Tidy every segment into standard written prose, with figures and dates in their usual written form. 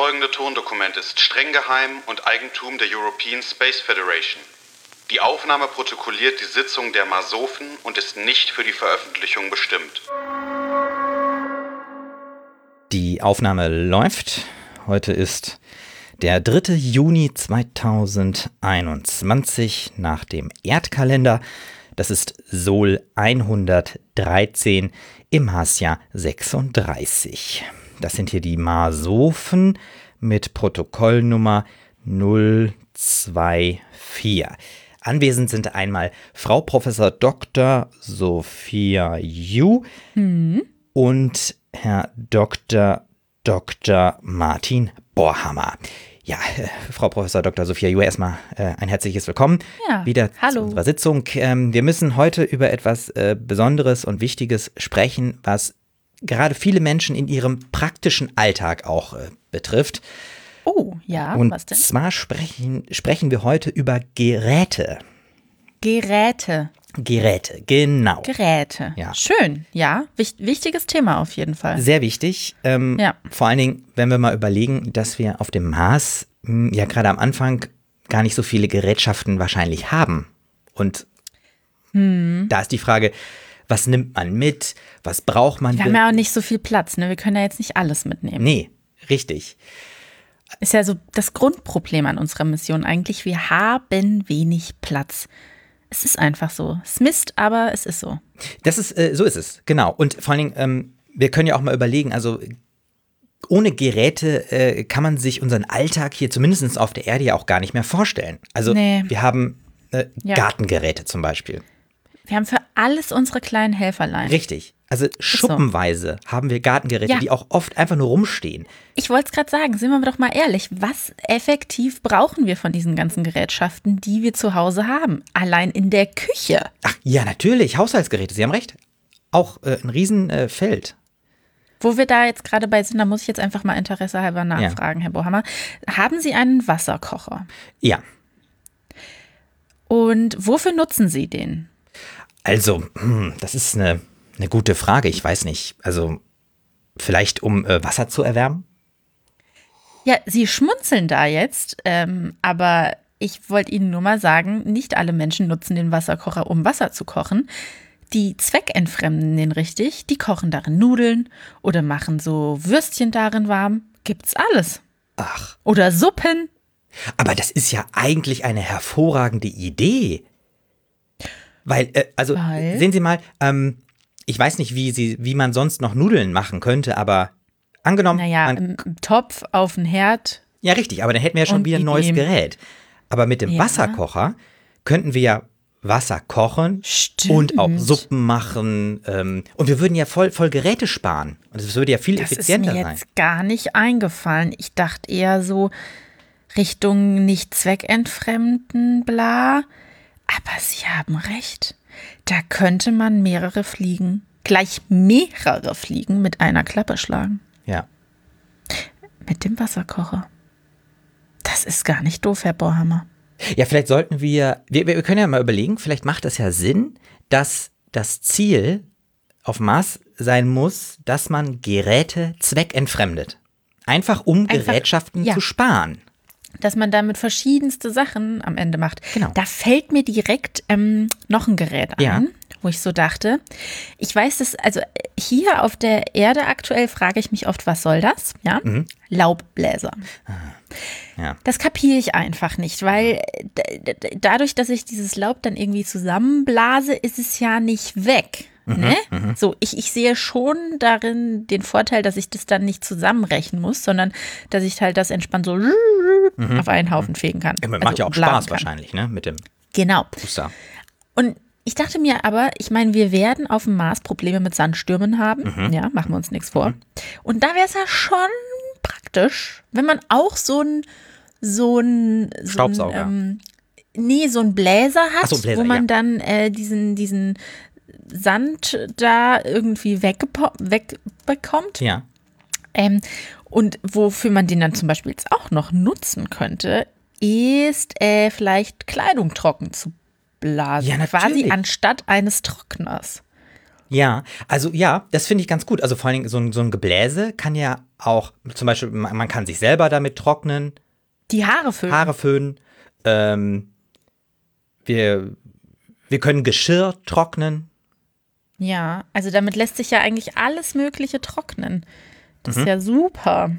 folgende Tondokument ist streng geheim und Eigentum der European Space Federation. Die Aufnahme protokolliert die Sitzung der Masofen und ist nicht für die Veröffentlichung bestimmt. Die Aufnahme läuft. Heute ist der 3. Juni 2021 nach dem Erdkalender. Das ist Sol 113 im Marsjahr 36. Das sind hier die Masofen mit Protokollnummer 024. Anwesend sind einmal Frau Professor Dr. Sophia Yu und Herr Dr. Martin Borhammer. Ja, Frau Professor Dr. Sophia Yu, erstmal ein herzliches Willkommen wieder zu unserer Sitzung. Wir müssen heute über etwas Besonderes und Wichtiges sprechen, was gerade viele Menschen in ihrem praktischen Alltag auch betrifft. Oh, ja, und was denn? Und zwar sprechen wir heute über Geräte. Geräte, genau. Geräte. Ja. Schön, ja. Wichtiges Thema auf jeden Fall. Sehr wichtig. Ja. Vor allen Dingen, wenn wir mal überlegen, dass wir auf dem Mars ja gerade am Anfang gar nicht so viele Gerätschaften wahrscheinlich haben. Und da ist die Frage, was nimmt man mit? Was braucht man? Wir haben ja auch nicht so viel Platz, ne? Wir können ja jetzt nicht alles mitnehmen. Nee, richtig. Ist ja so das Grundproblem an unserer Mission eigentlich. Wir haben wenig Platz. Es ist einfach so. Es misst, aber es ist so. Das ist, so ist es, genau. Und vor allen Dingen, wir können ja auch mal überlegen, also ohne Geräte kann man sich unseren Alltag hier zumindest auf der Erde ja auch gar nicht mehr vorstellen. Also wir haben Gartengeräte zum Beispiel. Wir haben für alles unsere kleinen Helferlein. Richtig. Also schuppenweise haben wir Gartengeräte, die auch oft einfach nur rumstehen. Ich wollte es gerade sagen, sind wir doch mal ehrlich, was effektiv brauchen wir von diesen ganzen Gerätschaften, die wir zu Hause haben? Allein in der Küche. Ach ja, natürlich, Haushaltsgeräte, Sie haben recht. Auch ein Riesenfeld. Wo wir da jetzt gerade bei sind, da muss ich jetzt einfach mal interessehalber nachfragen, Herr Borhammer. Haben Sie einen Wasserkocher? Ja. Und wofür nutzen Sie den? Also, das ist eine gute Frage. Ich weiß nicht. Also, vielleicht um Wasser zu erwärmen? Ja, Sie schmunzeln da jetzt, aber ich wollte Ihnen nur mal sagen, nicht alle Menschen nutzen den Wasserkocher, um Wasser zu kochen. Die zweckentfremden den richtig, die kochen darin Nudeln oder machen so Würstchen darin warm. Gibt's alles. Ach. Oder Suppen. Aber das ist ja eigentlich eine hervorragende Idee. Weil, sehen Sie mal, ich weiß nicht, wie man sonst noch Nudeln machen könnte, aber angenommen. Naja, im Topf auf den Herd. Ja, richtig, aber dann hätten wir ja schon wieder ein neues Gerät. Aber mit dem Wasserkocher könnten wir ja Wasser kochen und auch Suppen machen. Und wir würden ja voll Geräte sparen. Und es würde ja viel effizienter sein. Das ist mir jetzt gar nicht eingefallen. Ich dachte eher so Richtung nicht zweckentfremden, bla. Aber Sie haben recht. Da könnte man gleich mehrere Fliegen mit einer Klappe schlagen. Ja. Mit dem Wasserkocher. Das ist gar nicht doof, Herr Borhammer. Ja, vielleicht sollten wir können ja mal überlegen, vielleicht macht es ja Sinn, dass das Ziel auf Mars sein muss, dass man Geräte zweckentfremdet. Einfach um Gerätschaften zu sparen. Dass man damit verschiedenste Sachen am Ende macht. Genau. Da fällt mir direkt noch ein Gerät ein, wo ich so dachte, ich weiß das, also hier auf der Erde aktuell frage ich mich oft, was soll das? Ja? Laubbläser. Ja. Das kapiere ich einfach nicht, weil dadurch, dass ich dieses Laub dann irgendwie zusammenblase, ist es ja nicht weg. Ne? So, ich sehe schon darin den Vorteil, dass ich das dann nicht zusammenrechnen muss, sondern dass ich halt das entspannt so auf einen Haufen fegen kann. Macht ja auch Spaß wahrscheinlich, ne? Mit dem Booster. Und ich dachte mir aber, ich meine, wir werden auf dem Mars Probleme mit Sandstürmen haben. Ja, machen wir uns nichts vor. Und da wäre es ja schon praktisch, wenn man auch so ein Staubsauger. So ein Bläser hat, Bläser, wo man dann diesen Sand da irgendwie wegbekommt. Ja. Und wofür man den dann zum Beispiel jetzt auch noch nutzen könnte, ist vielleicht Kleidung trocken zu blasen. Ja, quasi anstatt eines Trockners. Ja, also ja, das finde ich ganz gut. Also vor allen Dingen so ein Gebläse kann ja auch, zum Beispiel, man kann sich selber damit trocknen, Die Haare föhnen. Haare föhnen. Wir können Geschirr trocknen. Ja, also damit lässt sich ja eigentlich alles Mögliche trocknen. Das ist ja super.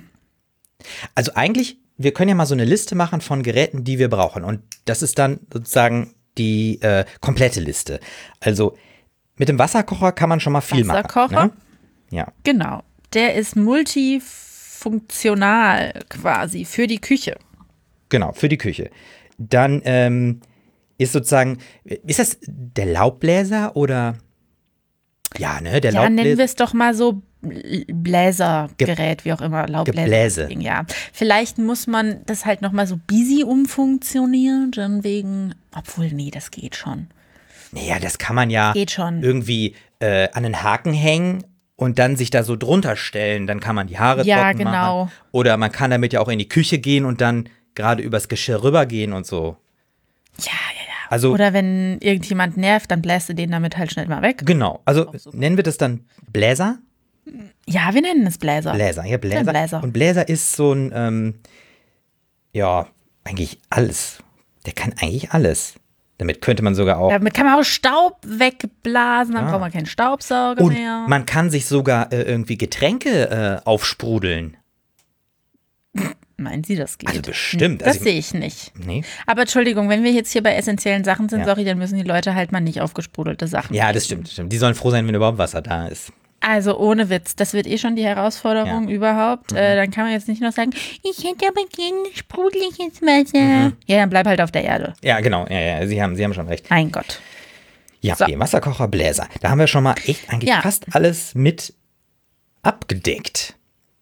Also eigentlich, wir können ja mal so eine Liste machen von Geräten, die wir brauchen. Und das ist dann sozusagen die komplette Liste. Also mit dem Wasserkocher kann man schon mal viel Wasserkocher? machen. Ne? Ja. Genau. Der ist multifunktional quasi für die Küche. Genau, für die Küche. Dann ist sozusagen, ist das der Laubbläser oder? Ja, ne, der Ja, nennen wir Laubbläser. es doch mal so Bläsergerät, wie auch immer, Laubbläser. Gebläse. Ja, vielleicht muss man das halt nochmal so busy umfunktionieren, dann wegen, obwohl, nee, das geht schon. Naja, das kann man ja Geht schon. irgendwie an den Haken hängen und dann sich da so drunter stellen. Dann kann man die Haare Ja, trocken genau. machen. Oder man kann damit ja auch in die Küche gehen und dann gerade übers Geschirr rübergehen und so. Ja. Also Oder wenn irgendjemand nervt, dann bläst du den damit halt schnell mal weg. genau, also nennen wir das dann Bläser? Ja, wir nennen es Bläser. Bläser, ja, Bläser. Ja, Bläser. Und Bläser ist so ein, ja, eigentlich alles. Der kann eigentlich alles. Damit könnte man sogar auch. Damit kann man auch Staub wegblasen, dann braucht man keinen Staubsauger Und mehr. man kann sich sogar irgendwie Getränke aufsprudeln. Meinen Sie, das geht? Also bestimmt. Das Also sehe ich nicht. Nee. Aber Entschuldigung, wenn wir jetzt hier bei essentiellen Sachen sind, Ja. sorry, dann müssen die Leute halt mal nicht aufgesprudelte Sachen. Ja, das stimmt. Die sollen froh sein, wenn überhaupt Wasser da ist. Also ohne Witz, das wird eh schon die Herausforderung überhaupt. Dann kann man jetzt nicht noch sagen, ich hätte aber gerne sprudeliges Wasser. Ja, dann bleib halt auf der Erde. Ja, genau. Ja, Sie haben schon recht. Mein Gott. Ja, So. okay, Wasserkocher, Bläser. Da haben wir schon mal echt eigentlich Ja. fast alles mit abgedeckt.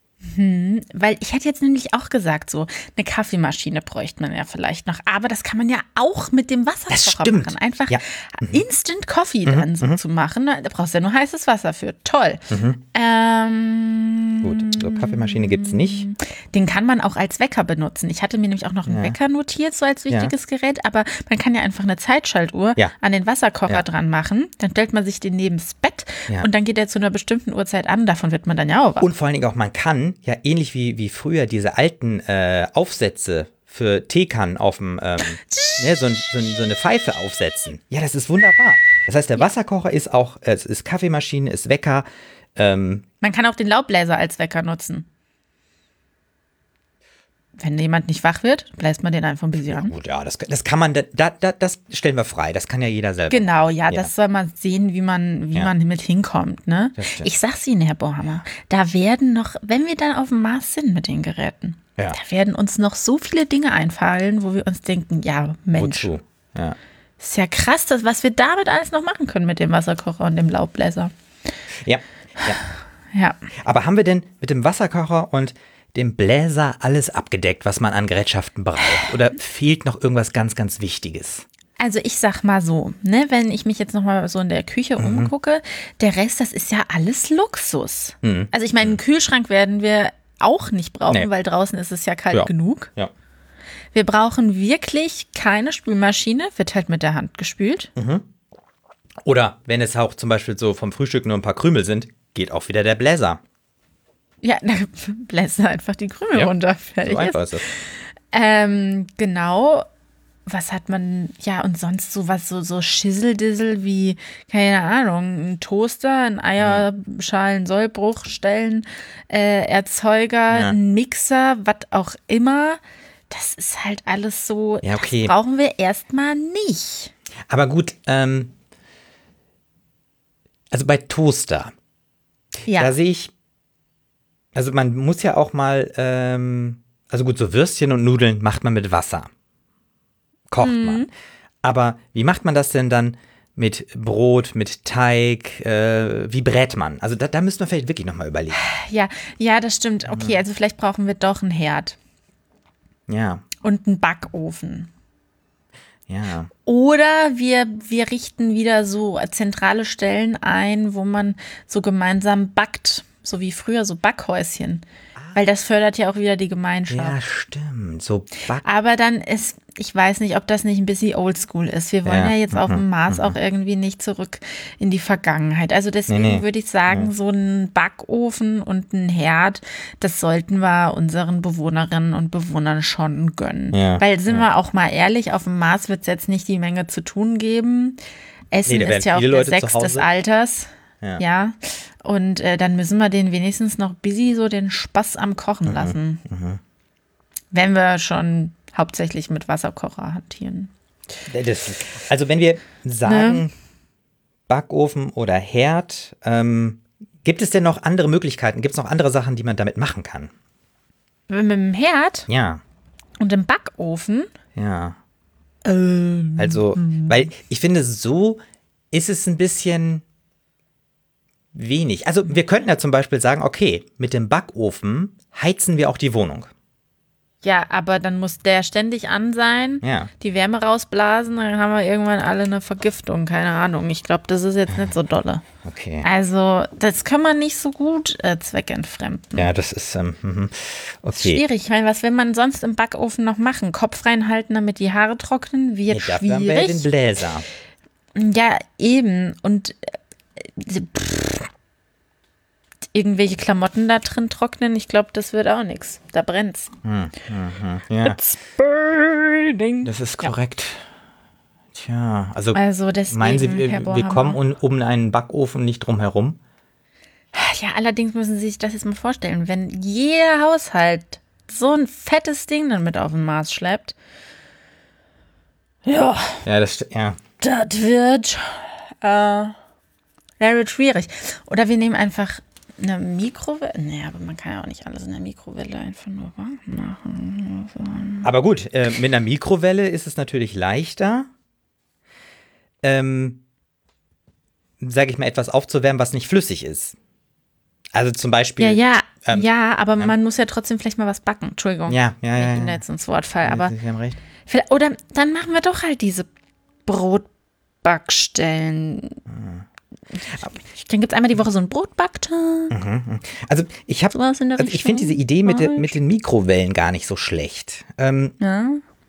Weil ich hätte jetzt nämlich auch gesagt, so eine Kaffeemaschine bräuchte man ja vielleicht noch. Aber das kann man ja auch mit dem Wasserkocher stimmt. machen. Einfach Ja. Instant Coffee dann so zu machen. Da brauchst du ja nur heißes Wasser für. Toll. Gut, so Kaffeemaschine gibt es nicht. Den kann man auch als Wecker benutzen. Ich hatte mir nämlich auch noch einen Wecker notiert, so als wichtiges Gerät. Aber man kann ja einfach eine Zeitschaltuhr Ja. an den Wasserkocher Ja. dran machen. Dann stellt man sich den neben's Bett Ja. und dann geht er zu einer bestimmten Uhrzeit an. Davon wird man dann ja auch wach. Und vor allen Dingen auch, man kann, ja ähnlich wie früher diese alten Aufsätze für Teekannen auf dem, so eine Pfeife aufsetzen. Ja, das ist wunderbar. Das heißt, der Wasserkocher ist auch, es ist Kaffeemaschine, ist Wecker. Man kann auch den Laubbläser als Wecker nutzen. Wenn jemand nicht wach wird, bläst man den einfach ein bisschen an. Gut, ja, das kann man, das stellen wir frei. Das kann ja jeder selber. Genau, ja, Ja. das soll man sehen, wie man mit hinkommt, ne? Das stimmt. Ich sag's Ihnen, Herr Bohammer, da werden noch, wenn wir dann auf dem Mars sind mit den Geräten, Ja. da werden uns noch so viele Dinge einfallen, wo wir uns denken, ja, Mensch, Wozu? Ja. ist ja krass, was wir damit alles noch machen können mit dem Wasserkocher und dem Laubbläser. Ja. Ja. Aber haben wir denn mit dem Wasserkocher und dem Bläser alles abgedeckt, was man an Gerätschaften braucht? Oder fehlt noch irgendwas ganz, ganz Wichtiges? Also ich sag mal so, ne, wenn ich mich jetzt nochmal so in der Küche Mhm. umgucke, der Rest, das ist ja alles Luxus. Also ich meine, einen Kühlschrank werden wir auch nicht brauchen, Nee. weil draußen ist es ja kalt Ja. genug. Ja. Wir brauchen wirklich keine Spülmaschine, wird halt mit der Hand gespült. Oder wenn es auch zum Beispiel so vom Frühstück nur ein paar Krümel sind, geht auch wieder der Bläser. Ja, da bläst du einfach die Krümel runter. Fertig So einfach ist. ist das. Genau. Was hat man, ja, und sonst sowas, so Schisseldissel wie, keine Ahnung, ein Toaster, ein Eierschalen, Sollbruchstellen, Erzeuger, ein Mixer, was auch immer. Das ist halt alles so, Ja, okay. das brauchen wir erstmal nicht. Aber gut, also bei Toaster, Ja, da sehe ich, also man muss ja auch mal, also gut, so Würstchen und Nudeln macht man mit Wasser. Kocht man. Aber wie macht man das denn dann mit Brot, mit Teig? Wie brät man? Also da müssen wir vielleicht wirklich nochmal überlegen. ja, das stimmt. Okay, also vielleicht brauchen wir doch einen Herd Ja, und einen Backofen. ja. Oder wir richten wieder so zentrale Stellen ein, wo man so gemeinsam backt, so wie früher, so Backhäuschen. Weil das fördert ja auch wieder die Gemeinschaft. Ja, stimmt. So Aber dann ich weiß nicht, ob das nicht ein bisschen oldschool ist. Wir wollen ja jetzt auf dem Mars auch irgendwie nicht zurück in die Vergangenheit. Also deswegen würde ich sagen, so ein Backofen und ein Herd, das sollten wir unseren Bewohnerinnen und Bewohnern schon gönnen. Ja, Weil, sind wir auch mal ehrlich, auf dem Mars wird es jetzt nicht die Menge zu tun geben. Essen da ist ja auch werden der viele Leute Sex zu des Hause. Alters. Ja. Ja. Und dann müssen wir den wenigstens noch busy so den Spaß am Kochen lassen. Wenn wir schon hauptsächlich mit Wasserkocher hantieren. Also wenn wir sagen Backofen oder Herd, gibt es denn noch andere Möglichkeiten? Gibt es noch andere Sachen, die man damit machen kann? Mit dem Herd Ja, und dem Backofen? ja. Also, weil ich finde, so ist es ein bisschen wenig. Also wir könnten ja zum Beispiel sagen, okay, mit dem Backofen heizen wir auch die Wohnung. Ja, aber dann muss der ständig an sein, Ja. die Wärme rausblasen, dann haben wir irgendwann alle eine Vergiftung, keine Ahnung. Ich glaube, das ist jetzt nicht so dolle. Okay. Also, das kann man nicht so gut zweckentfremden. Ja, das ist okay. Schwierig. Ich meine, was will man sonst im Backofen noch machen? Kopf reinhalten, damit die Haare trocknen? Wird Dafür haben wir ja den schwierig. Bläser. Ja, eben. Und irgendwelche Klamotten da drin trocknen, ich glaube, das wird auch nichts. Da brennt's. Ja, It's burning. das ist korrekt. Tja, also Deswegen, meinen Sie, Herr wir Bohrhammer. kommen um einen Backofen nicht drum herum? Ja, allerdings müssen Sie sich das jetzt mal vorstellen, wenn jeder Haushalt so ein fettes Ding dann mit auf den Mars schleppt. Ja, Ja, das wird schwierig. Oder wir nehmen einfach eine Mikrowelle. Nee, aber man kann ja auch nicht alles in der Mikrowelle einfach nur warm machen. Aber gut, mit einer Mikrowelle ist es natürlich leichter, sage ich mal, etwas aufzuwärmen, was nicht flüssig ist. Also zum Beispiel. Ja, aber man muss ja trotzdem vielleicht mal was backen. Entschuldigung. Ja. Ich bin da jetzt ins Wort fall, aber Sie haben recht. oder dann machen wir doch halt diese Brotbackstellen. Dann gibt es einmal die Woche so einen Brotbacktag. Also ich habe, Sowas in der ich finde diese Idee mit den Mikrowellen gar nicht so schlecht. Ja.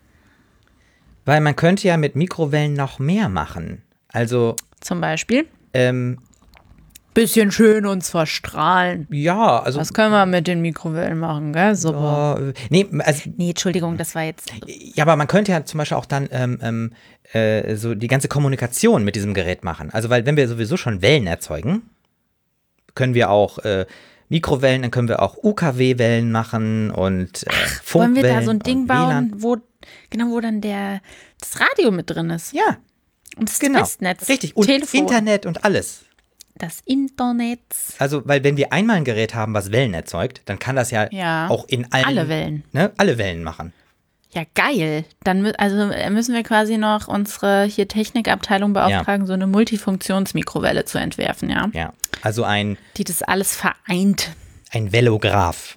Weil man könnte ja mit Mikrowellen noch mehr machen. Also, Zum Beispiel. ähm, Bisschen schön uns verstrahlen. ja, also. Was können wir mit den Mikrowellen machen, gell? Super. Nee, also, Nee, Entschuldigung, das war jetzt. ja, aber man könnte ja zum Beispiel auch dann so die ganze Kommunikation mit diesem Gerät machen. Also, weil wenn wir sowieso schon Wellen erzeugen, können wir auch Mikrowellen, dann können wir auch UKW-Wellen machen und Funkwellen. Wollen wir da so ein Ding und WLAN. bauen, wo dann das Radio mit drin ist? Ja, Und das genau. Festnetz. Richtig. Und Telefon. Internet und alles. Das Internet. Also, weil wenn wir einmal ein Gerät haben, was Wellen erzeugt, dann kann das ja auch in allen, Alle Wellen. Ne, alle Wellen machen. Ja, geil. Dann müssen wir quasi noch unsere hier Technikabteilung beauftragen, so eine Multifunktionsmikrowelle zu entwerfen, ja? Ja, also Die das alles vereint. ein Velograph.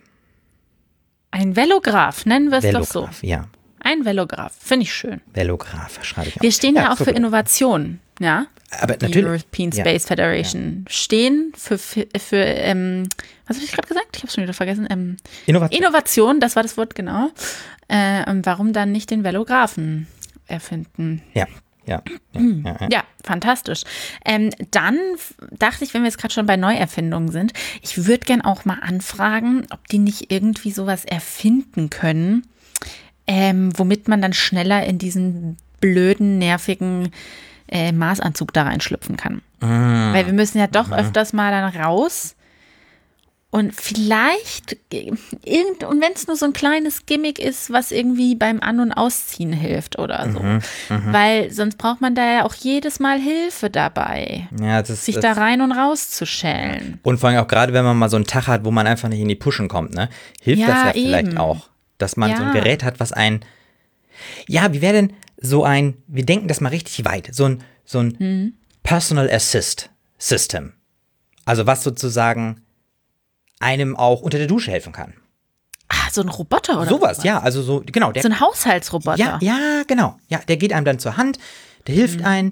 Ein Velograph, nennen wir es doch so. Velograph, ja. Ein Velograph, finde ich schön. Velograph schreibe ich auf. Wir stehen ja auch super. für Innovation, ja? Aber Die natürlich. European Space Federation stehen für was habe ich gerade gesagt? Ich habe es schon wieder vergessen. Innovation, das war das Wort, genau. Warum dann nicht den Velographen erfinden? Ja. Ja, fantastisch. Dann dachte ich, wenn wir jetzt gerade schon bei Neuerfindungen sind, ich würde gern auch mal anfragen, ob die nicht irgendwie sowas erfinden können, womit man dann schneller in diesen blöden, nervigen Maßanzug da reinschlüpfen kann. Weil wir müssen ja doch öfters mal dann raus. Und vielleicht, und wenn es nur so ein kleines Gimmick ist, was irgendwie beim An- und Ausziehen hilft oder so. Weil sonst braucht man da ja auch jedes Mal Hilfe dabei, Ja, sich da rein und raus zu schälen. Und vor allem auch gerade, wenn man mal so einen Tag hat, wo man einfach nicht in die Puschen kommt, ne? Hilft Ja, das ja vielleicht eben. auch, dass man so ein Ja. Gerät hat, was wie wäre denn wir denken das mal richtig weit, so ein Personal Assist System. Also was sozusagen einem auch unter der Dusche helfen kann. Ah, so ein Roboter oder Sowas, was? ja, also so, genau. So ein Haushaltsroboter. Ja, genau. Ja, der geht einem dann zur Hand, der hilft einem.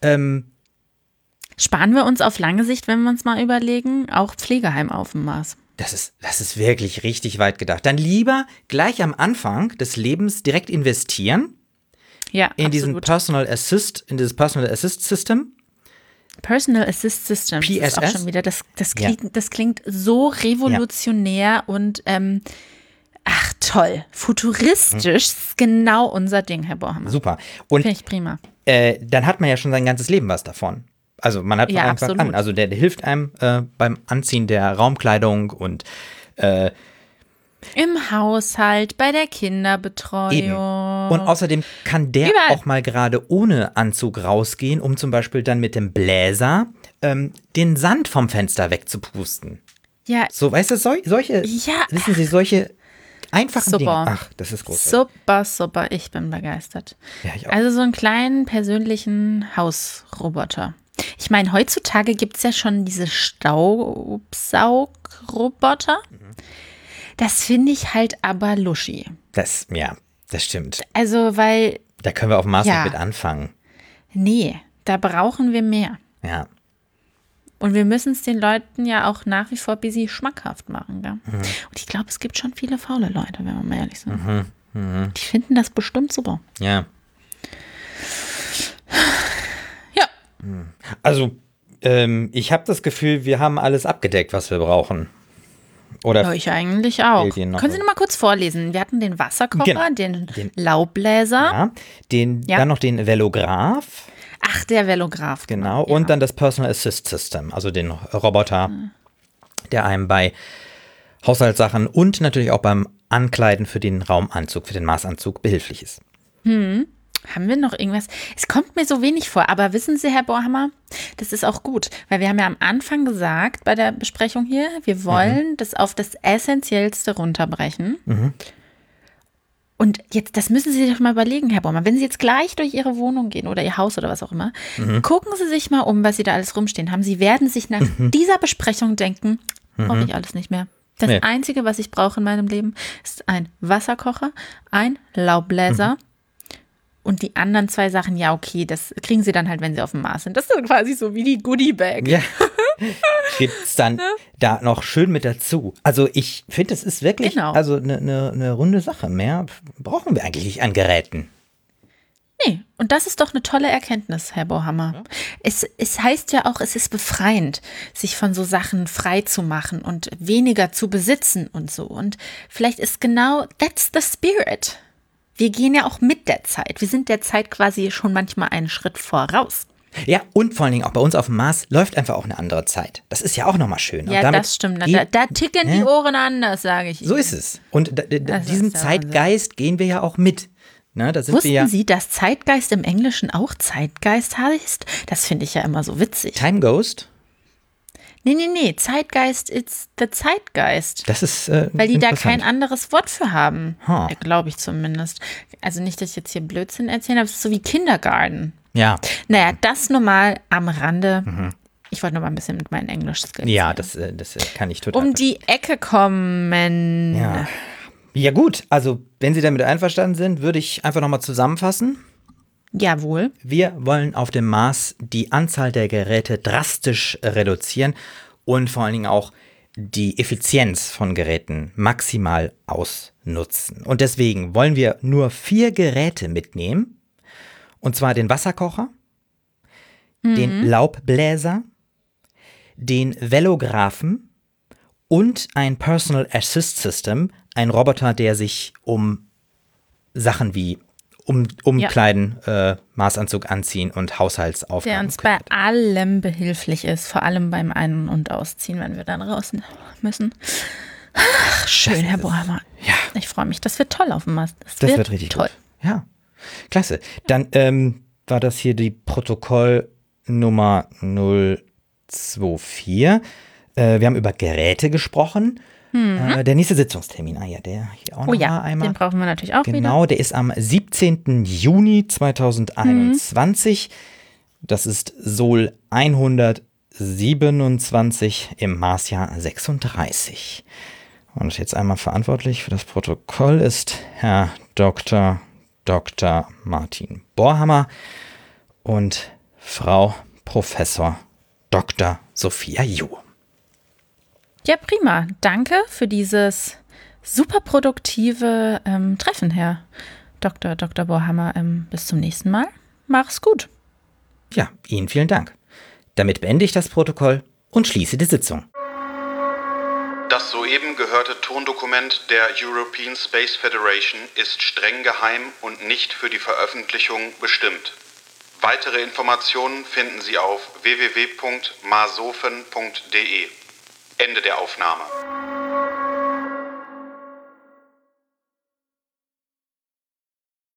Sparen wir uns auf lange Sicht, wenn wir uns mal überlegen, auch Pflegeheim auf dem Mars. Das ist wirklich richtig weit gedacht. Dann lieber gleich am Anfang des Lebens direkt investieren Ja, in dieses absolut. Personal Assist System. Personal Assist System. Das ist auch PSS? schon wieder, das klingt so revolutionär und ach toll, futuristisch, ist genau unser Ding, Herr Bohrhammer. Super. Und Finde ich prima. dann hat man ja schon sein ganzes Leben was davon. Also man hat von Ja, Anfang an, absolut. also der hilft einem beim Anziehen der Raumkleidung und Im Haushalt, bei der Kinderbetreuung. eben. Und außerdem kann der Überall. auch mal gerade ohne Anzug rausgehen, um zum Beispiel dann mit dem Bläser den Sand vom Fenster wegzupusten. Ja, So, weißt du, solche, Ja. wissen Sie, solche einfachen Super. Dinge. Ach, das ist großartig. super, super. Ich bin begeistert. Ja, ich auch. Also so einen kleinen persönlichen Hausroboter. Ich meine, heutzutage gibt es ja schon diese Staubsaugroboter. Das finde ich halt aber luschi. Das stimmt. Also, weil, Da können wir auf dem Mars Ja. nicht mit anfangen. nee, da brauchen wir mehr. Ja. Und wir müssen es den Leuten ja auch nach wie vor busy schmackhaft machen. Gell? Und ich glaube, es gibt schon viele faule Leute, wenn wir mal ehrlich sind. Die finden das bestimmt super. Ja. Ja, Also, ich habe das Gefühl, wir haben alles abgedeckt, was wir brauchen. Oder ich eigentlich auch. Fehlt Ihnen noch Können Sie was? noch mal kurz vorlesen? Wir hatten den Wasserkocher, Genau. den Den- Laubbläser. ja, Ja. dann noch den Velograph, Ach, der Velograph. genau, Ja. und dann das Personal Assist System, also den Roboter, der einem bei Haushaltssachen und natürlich auch beim Ankleiden für den Raumanzug, für den Marsanzug behilflich ist. Haben wir noch irgendwas? Es kommt mir so wenig vor, aber wissen Sie, Herr Bohrhammer, das ist auch gut, weil wir haben ja am Anfang gesagt bei der Besprechung hier, wir wollen das auf das Essentiellste runterbrechen. Und jetzt, das müssen Sie sich doch mal überlegen, Herr Bohrhammer, wenn Sie jetzt gleich durch Ihre Wohnung gehen oder Ihr Haus oder was auch immer, gucken Sie sich mal um, was Sie da alles rumstehen haben. Sie werden sich nach dieser Besprechung denken, brauche ich alles nicht mehr. Das Nee. Einzige, was ich brauche in meinem Leben, ist ein Wasserkocher, ein Laubbläser. Und die anderen zwei Sachen, ja, okay, das kriegen sie dann halt, wenn sie auf dem Mars sind. Das ist dann quasi so wie die Goodie-Bag. Ja. Gibt's dann da noch schön mit dazu. Also ich finde, es ist wirklich Genau. also eine runde Sache. Mehr brauchen wir eigentlich nicht an Geräten. Nee, und das ist doch eine tolle Erkenntnis, Herr Bohrhammer. Es heißt ja auch, es ist befreiend, sich von so Sachen frei zu machen und weniger zu besitzen und so. Und vielleicht ist genau, that's the spirit. Wir gehen ja auch mit der Zeit. Wir sind der Zeit quasi schon manchmal einen Schritt voraus. Ja, und vor allen Dingen auch bei uns auf dem Mars läuft einfach auch eine andere Zeit. Das ist ja auch nochmal schön. Ja, und damit das stimmt. geht- Da ticken die Ohren anders, sage ich. So ist es. Und Das diesem ist der Zeitgeist gehen wir ja auch mit. Ne, da sind Wussten wir ja Sie, dass Zeitgeist im Englischen auch Zeitgeist heißt? Das finde ich ja immer so witzig. Time Ghost. Nee. Zeitgeist ist der Zeitgeist. Das ist Weil die da interessant. kein anderes Wort für haben. Ha. Glaube ich zumindest. Also nicht, dass ich jetzt hier Blödsinn erzähle, aber es ist so wie Kindergarten. Ja, Naja, das nur mal am Rande. Ich wollte nur mal ein bisschen mit meinen Englisch-Skills. ja, das kann ich total. Um die Ecke kommen. Ja. Ja gut, also wenn Sie damit einverstanden sind, würde ich einfach nochmal zusammenfassen. Jawohl. Wir wollen auf dem Mars die Anzahl der Geräte drastisch reduzieren und vor allen Dingen auch die Effizienz von Geräten maximal ausnutzen. Und deswegen wollen wir nur 4 Geräte mitnehmen. Und zwar den Wasserkocher, den Laubbläser, den Velographen und ein Personal Assist System, ein Roboter, der sich um Sachen wie Umkleiden, Maßanzug anziehen und Haushaltsaufgaben Der uns bei kümmert. allem behilflich ist, vor allem beim Ein- und Ausziehen, wenn wir dann raus müssen. Ach, schön, Herr Bohrhammer. Ja. Ich freue mich. Das wird toll auf dem Mast. Das wird richtig toll. gut. Ja, klasse. Dann war das hier die Protokollnummer 024. Wir haben über Geräte gesprochen. Der nächste Sitzungstermin, der hier auch Oh noch ja, mal einmal. den brauchen wir natürlich auch wieder. Genau, der ist am 17. Juni 2021. Das ist Sol 127 im Marsjahr 36. Und jetzt einmal verantwortlich für das Protokoll ist Herr Dr. Martin Bohrhammer und Frau Professor Dr. Sophia Ju. Ja, prima. Danke für dieses super produktive Treffen, Herr Dr. Bohrhammer. Bis zum nächsten Mal. Mach's gut. Ja, Ihnen vielen Dank. Damit beende ich das Protokoll und schließe die Sitzung. Das soeben gehörte Tondokument der European Space Federation ist streng geheim und nicht für die Veröffentlichung bestimmt. Weitere Informationen finden Sie auf www.masofen.de. Ende der Aufnahme.